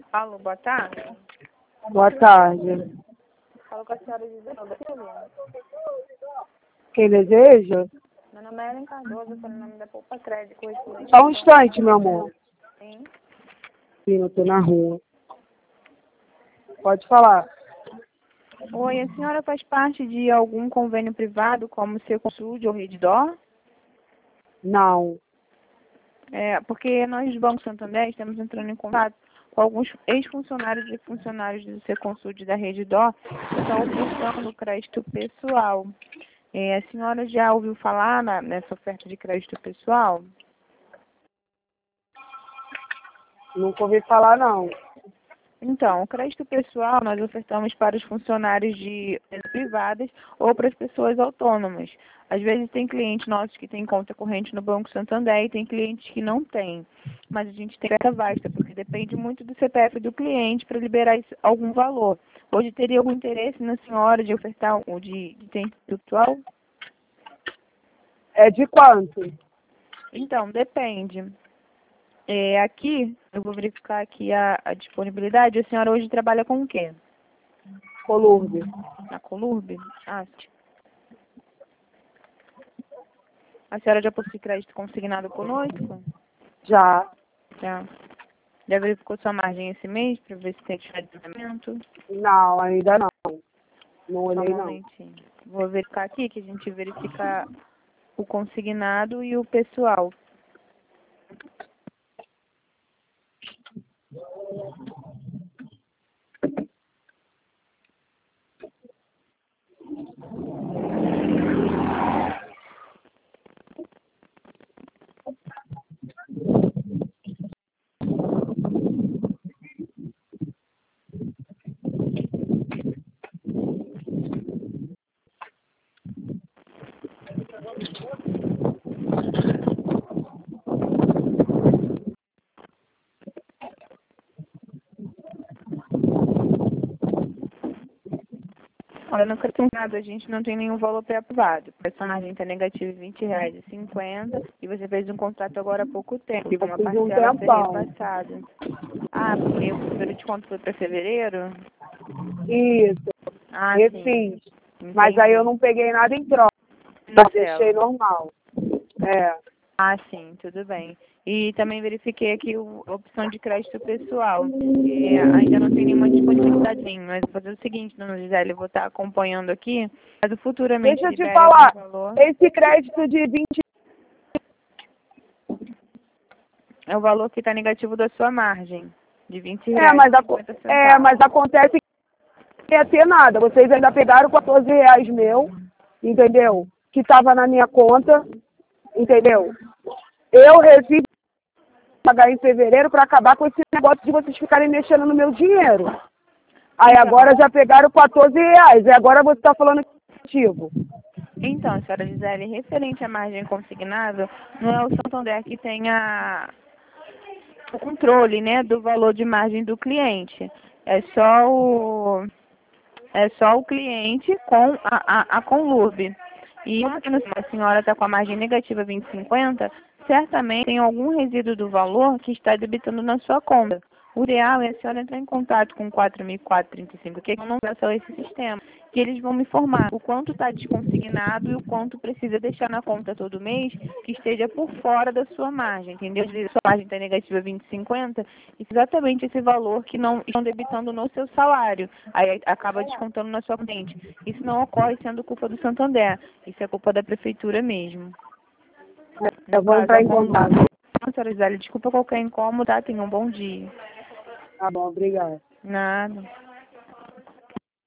Alô, boa tarde. Boa tarde. Falo com a senhora Gisela Silva. Quem deseja? Meu nome é Ellen Cardoso, pelo nome da Poupa Crédito. Só um instante, meu amor. Sim. Sim, eu tô na rua. Pode falar. Oi, a senhora faz parte de algum convênio privado, como Seconsud ou Reddor? Não. Porque nós do Banco Santander estamos entrando em contato com alguns ex-funcionários e funcionários do Seconsud e da Reddor que estão ofertando crédito pessoal. A senhora já ouviu falar nessa oferta de crédito pessoal? Nunca ouvi falar, não. Então, o crédito pessoal nós ofertamos para os funcionários de empresas privadas ou para as pessoas autônomas. Às vezes tem clientes nossos que têm conta corrente no Banco Santander e tem clientes que não têm. Mas a gente tem essa vasta, porque depende muito do CPF do cliente para liberar algum valor. Hoje teria algum interesse na senhora de ofertar o de crédito pessoal? É de quanto? Então, depende. Aqui, eu vou verificar aqui a disponibilidade. A senhora hoje trabalha com o quê? Colurbe. Na Colurbe? Sim. A senhora já possui crédito consignado conosco? Já. Já. Já verificou sua margem esse mês para ver se tem diferenciamento? Não, ainda não. Não Só olhei, um não. momentinho. Vou verificar aqui, que a gente verifica o consignado e o pessoal. Olha, no consignado a gente não tem nenhum valor pré-aprovado. Essa margem está negativa de R$ 20,50 e você fez um contrato agora há pouco tempo, com Eu uma fiz um parcela a ser tempão. repassada. Porque o primeiro desconto foi para fevereiro? Isso. Sim. Refiz. Mas aí eu não peguei nada em troca. Eu Parcela. deixei normal. É. Sim, tudo bem. E também verifiquei aqui a opção de crédito pessoal. Ainda não tem nenhuma disponibilidade, mas vou fazer o seguinte, dona Gisele, eu vou estar acompanhando aqui, mas futuramente Deixa eu te libere falar. algum valor. Esse crédito de 20... É o valor que está negativo da sua margem, de R$ mas acontece que não ia ter nada. Vocês ainda pegaram R$ 14 meu, entendeu? Que estava na minha conta, entendeu? Eu refiz pagar em fevereiro para acabar com esse negócio de vocês ficarem mexendo no meu dinheiro. Aí agora já pegaram R$ 14, e agora você está falando que é negativo. Então, senhora Gisele, referente à margem consignada, não é o Santander que tem o controle, né, do valor de margem do cliente. É só o cliente com a Conlurb. E se a senhora está com a margem negativa 20,50, certamente tem algum resíduo do valor que está debitando na sua conta. O ideal é a senhora entrar em contato com o 4.435, que não acessa esse sistema, que eles vão me informar o quanto está desconsignado e o quanto precisa deixar na conta todo mês, que esteja por fora da sua margem, entendeu? Às vezes a sua margem está negativa 20,50, e exatamente esse valor que não estão debitando no seu salário, aí acaba descontando na sua frente. Isso não ocorre sendo culpa do Santander, isso é culpa da prefeitura mesmo. Eu vou entrar em contato. Senhora Gisele, desculpa qualquer incômodo, tá? Tenha um bom dia. Tá bom, obrigada. Nada.